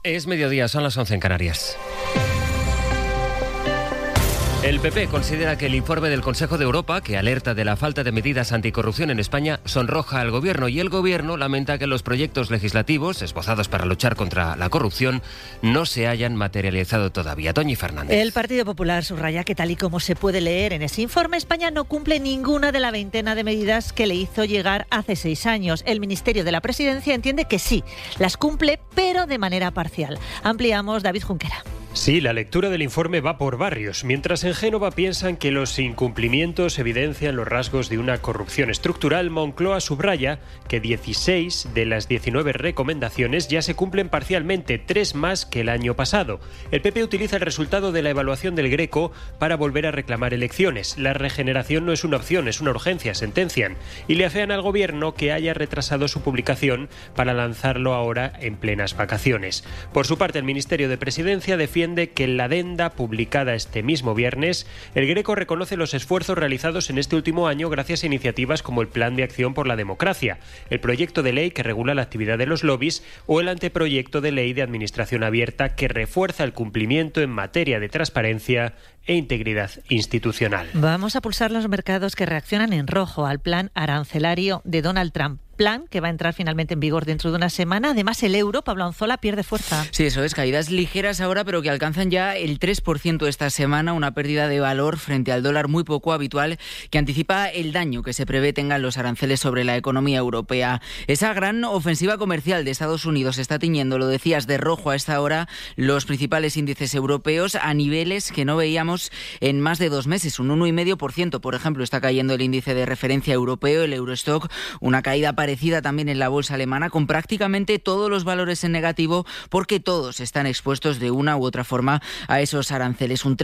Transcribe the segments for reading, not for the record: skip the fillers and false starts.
Es mediodía, son las 11 en Canarias. El PP considera que el informe del Consejo de Europa, que alerta de la falta de medidas anticorrupción en España, sonroja al Gobierno, y el Gobierno lamenta que los proyectos legislativos esbozados para luchar contra la corrupción no se hayan materializado todavía. Toñi Fernández. El Partido Popular subraya que, tal y como se puede leer en ese informe, España no cumple ninguna de la veintena de medidas que le hizo llegar hace 6 años. El Ministerio de la Presidencia entiende que sí, las cumple, pero de manera parcial. Ampliamos, David Junquera. Sí, la lectura del informe va por barrios. Mientras en Génova piensan que los incumplimientos evidencian los rasgos de una corrupción estructural, Moncloa subraya que 16 de las 19 recomendaciones ya se cumplen parcialmente, 3 más que el año pasado. El PP utiliza el resultado de la evaluación del Greco para volver a reclamar elecciones. La regeneración no es una opción, es una urgencia, sentencian. Y le afean al Gobierno que haya retrasado su publicación para lanzarlo ahora en plenas vacaciones. Por su parte, el Ministerio de Presidencia defiende que en la adenda publicada este mismo viernes, el Greco reconoce los esfuerzos realizados en este último año gracias a iniciativas como el Plan de Acción por la Democracia, el proyecto de ley que regula la actividad de los lobbies o el anteproyecto de ley de administración abierta que refuerza el cumplimiento en materia de transparencia e integridad institucional. Vamos a pulsar los mercados que reaccionan en rojo al plan arancelario de Donald Trump. Plan que va a entrar finalmente en vigor dentro de una semana. Además, el euro, Pablo Anzola, pierde fuerza. Sí, eso es, caídas ligeras ahora, pero que alcanzan ya el 3% esta semana, una pérdida de valor frente al dólar muy poco habitual, que anticipa el daño que se prevé tengan los aranceles sobre la economía europea. Esa gran ofensiva comercial de Estados Unidos está tiñendo, lo decías, de rojo a esta hora los principales índices europeos a niveles que no veíamos en más de 2 meses. Un 1,5%, por ejemplo, está cayendo el índice de referencia europeo, el Eurostock, una caída parecida también en la bolsa alemana, con prácticamente todos los valores en negativo, porque todos están expuestos de una u otra forma a esos aranceles. Un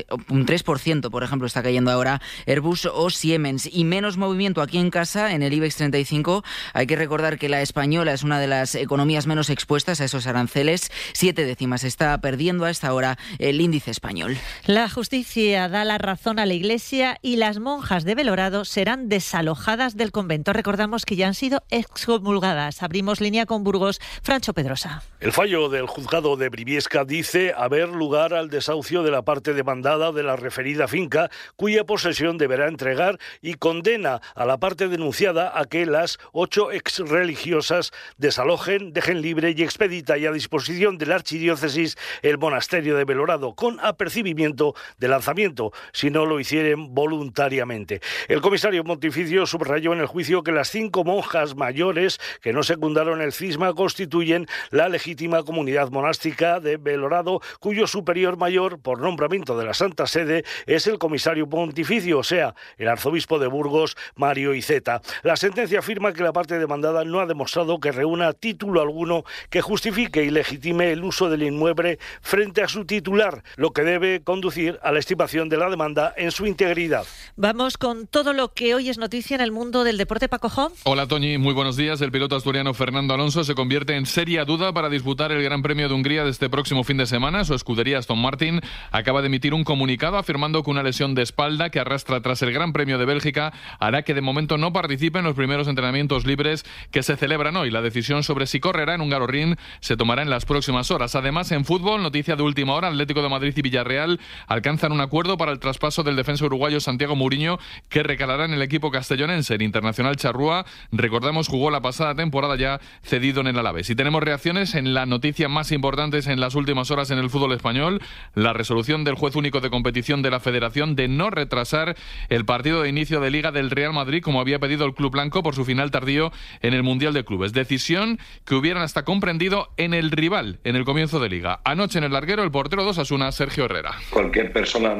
3%, por ejemplo, está cayendo ahora Airbus o Siemens. Y menos movimiento aquí en casa, en el IBEX 35. Hay que recordar que la española es una de las economías menos expuestas a esos aranceles. 7 décimas está perdiendo a esta hora el índice español. La justicia da la razón a la Iglesia y las monjas de Belorado serán desalojadas del convento. Recordamos que ya han sido excomulgadas. Abrimos línea con Burgos. Francho Pedrosa. El fallo del juzgado de Briviesca dice haber lugar al desahucio de la parte demandada de la referida finca, cuya posesión deberá entregar, y condena a la parte denunciada a que las 8 exreligiosas desalojen, dejen libre y expedita y a disposición de la archidiócesis el monasterio de Belorado, con apercibimiento de lanzamiento, si no lo hicieren voluntariamente. El comisario pontificio subrayó en el juicio que las 5 monjas mayores que no secundaron el cisma constituyen la legítima comunidad monástica de Belorado, cuyo superior mayor, por nombramiento de la Santa Sede, es el comisario pontificio, o sea, el arzobispo de Burgos, Mario Iceta. La sentencia afirma que la parte demandada no ha demostrado que reúna título alguno que justifique y legitime el uso del inmueble frente a su titular, lo que debe conducir a la estimación de la demanda en su integridad. Vamos con todo lo que hoy es noticia en el mundo del deporte. Paco Jo. Hola Toñi, muy buenos días. El piloto asturiano Fernando Alonso se convierte en seria duda para disputar el Gran Premio de Hungría de este próximo fin de semana. Su escudería Aston Martin acaba de emitir un comunicado afirmando que una lesión de espalda que arrastra tras el Gran Premio de Bélgica hará que de momento no participe en los primeros entrenamientos libres que se celebran hoy. La decisión sobre si correrá en Hungaroring se tomará en las próximas horas. Además, en fútbol, noticia de última hora, Atlético de Madrid y Villarreal alcanzan un acuerdo para el traspaso del defensa uruguayo Santiago Muriño, que recalará en el equipo castellonense. El Internacional Charrúa, recordamos, jugó la pasada temporada ya cedido en el Alavés. Y tenemos reacciones en las noticias más importantes en las últimas horas en el fútbol español. La resolución del juez único de competición de la Federación de no retrasar el partido de inicio de Liga del Real Madrid, como había pedido el club blanco por su final tardío en el Mundial de Clubes. Decisión que hubieran hasta comprendido en el rival en el comienzo de Liga. Anoche en el larguero, el portero de Osasuna, Sergio Herrera. Cualquier persona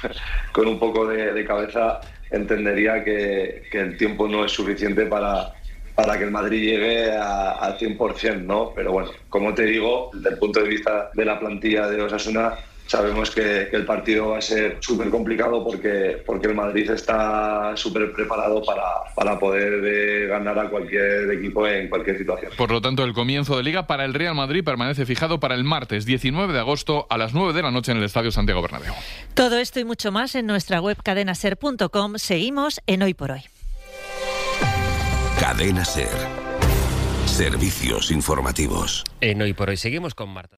con un poco de cabeza entendería que el tiempo no es suficiente para que el Madrid llegue al 100%, ¿no? Pero bueno, como te digo, desde el punto de vista de la plantilla de Osasuna, sabemos que el partido va a ser súper complicado porque el Madrid está súper preparado para poder ganar a cualquier equipo en cualquier situación. Por lo tanto, el comienzo de Liga para el Real Madrid permanece fijado para el martes 19 de agosto a las 9 de la noche en el Estadio Santiago Bernabéu. Todo esto y mucho más en nuestra web cadenaser.com. Seguimos en Hoy por Hoy. Cadena Ser. Servicios informativos. En Hoy por Hoy seguimos con Marta.